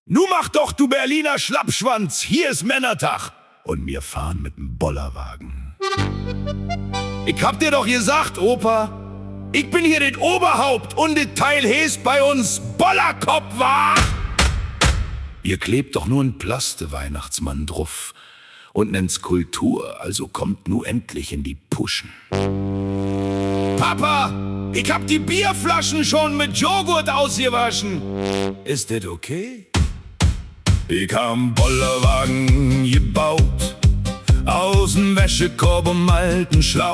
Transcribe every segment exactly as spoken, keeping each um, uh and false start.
Nu mach doch, du Berliner Schlappschwanz, hier ist Männertag. Und wir fahren mit dem Bollerwagen. Ich hab dir doch gesagt, Opa, ich bin hier das Oberhaupt und das Teil heißt bei uns Bollerkopf, wa? Ihr klebt doch nur ein Plaste-Weihnachtsmann drauf und nennt's Kultur, also kommt nu endlich in die Puschen. Papa, ich hab die Bierflaschen schon mit Joghurt ausgewaschen. Ist das okay? Ich hab einen Bollerwagen gebaut, aus dem Wäschekorb und alten Schlauch,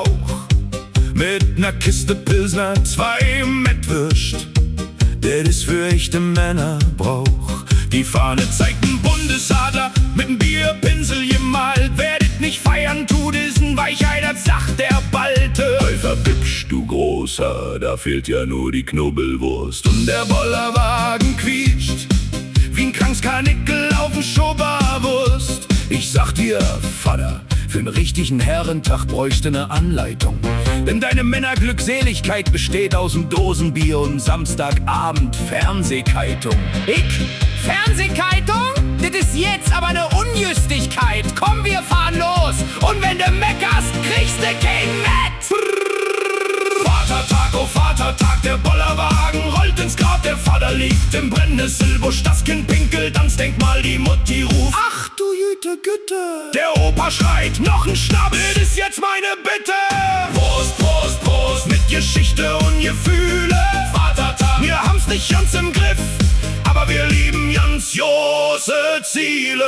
mit ner Kiste Pilsner, zwei Mettwürst, das ist für echte Männerbrauch. Die Fahne zeigt einen Bundesadler, mit nem Bierpinsel gemalt. Wer das nicht feiern tut, ist ein Weichheit, das sagt der Balte. Ei, verbitsch, du Großer, da fehlt ja nur die Knubbelwurst. Und der Bollerwagen quietscht wie ein Krankskanickel auf dem Schoberwurst. Ich sag dir, Vater, für einen richtigen Herrentag bräuchte ne Anleitung. Denn deine Männerglückseligkeit besteht aus dem Dosenbier und Samstagabend Fernsehkeitung. Ich? Fernsehkeitung? Das ist jetzt aber ne Unjüstigkeit. Komm, wir fahren los. Und wenn du meckerst, kriegst du kein Met. Vatertag, oh Vatertag, der Bollerwagen rollt ins Grab. Der Vater liegt im Brennnesselbusch, das Kind pinkelt ans Denkmal, die Mutti ruft: Ach du Jüte Güte. Der Opa schreit: Noch ein Schnabbel, das ist jetzt meine Bitte. Prost, Prost, Prost, mit Geschichte und Gefühle. Vatertag, wir haben's nicht ganz im Griff, aber wir lieben ganz große Ziele.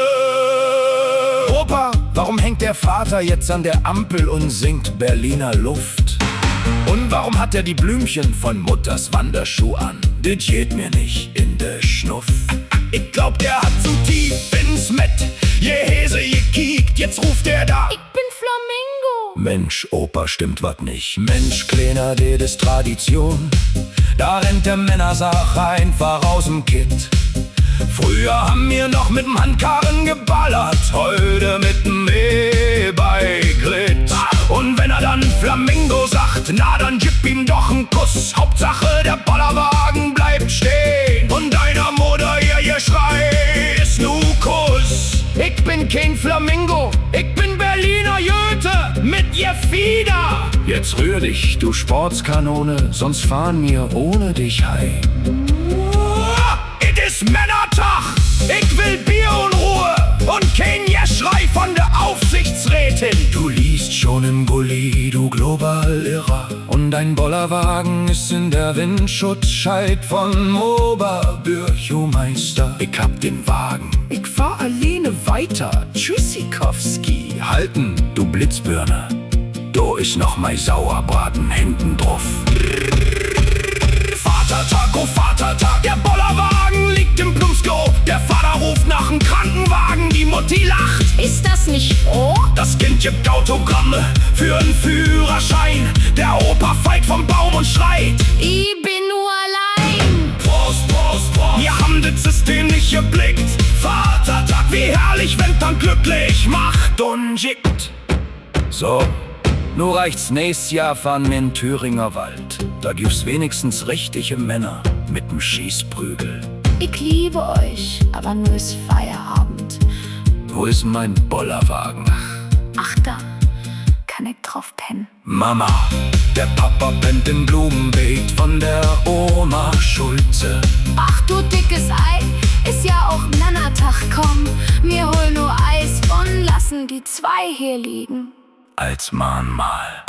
Opa, warum hängt der Vater jetzt an der Ampel und singt Berliner Luft? Und warum hat er die Blümchen von Mutters Wanderschuh an? Das geht mir nicht in de Schnuff. Ich glaub, der hat zu tief ins Mett Gehäse gekiekt. Jetzt ruft er da: Ich bin Flamingo. Mensch, Opa, stimmt wat nicht. Mensch, Kleiner, das ist Tradition. Da rennt der Männersach einfach aus'm Kitt. Früher haben wir noch mit'm Handkarren geballert, heute mit'm E-Bike-Glitt. Und wenn er dann Flamingo sagt, na dann gib ihm doch einen Kuss. Hauptsache, der Bollerwagen bleibt stehen und deiner Mutter ihr Geschrei ist nu Kuss. Ich bin kein Flamingo, ich bin Berliner Jüte mit ihr Fieder. Jetzt rühr dich, du Sportskanone, sonst fahren wir ohne dich heim. Es ist Männertag, ich will Bier und Ruhe und kein Geschrei von der Aufsichtsrätin. Du liest schon im Gully, du Global-Irrer, und dein Bollerwagen ist in der Windschutzscheit von Oberbürgermeister. Ich hab den Wagen, ich fahr alleine weiter, Tschüssikowski. Halten, du Blitzbirne, do ist noch mein Sauerbraten hinten drauf. Vatertag, oh Vatertag, der Bollerwagen liegt im Plumpsklo. Der Vater ruft nach dem Krankenwagen, die Mutti lacht. Ist das nicht froh? Das Kind gibt Autogramme für einen Führerschein. Der Opa fällt vom Baum und schreit: Ich bin nur allein. Prost, Prost, Prost. Wir haben das System nicht geblickt. Vatertag, wie herrlich, wenn dann glücklich macht und schickt. So, nur reicht's nächstes Jahr fahren wir in Thüringer Wald. Da gibt's wenigstens richtige Männer mit'm Schießprügel. Ich liebe euch, aber nur ist Feierabend. Wo ist mein Bollerwagen? Ach da, kann ich drauf pennen. Mama, der Papa pennt im Blumenbeet von der Oma Schulze. Ach du dickes Ei, ist ja auch Männertag, komm. Wir holen nur Eis und lassen die zwei hier liegen. Als Mahnmal.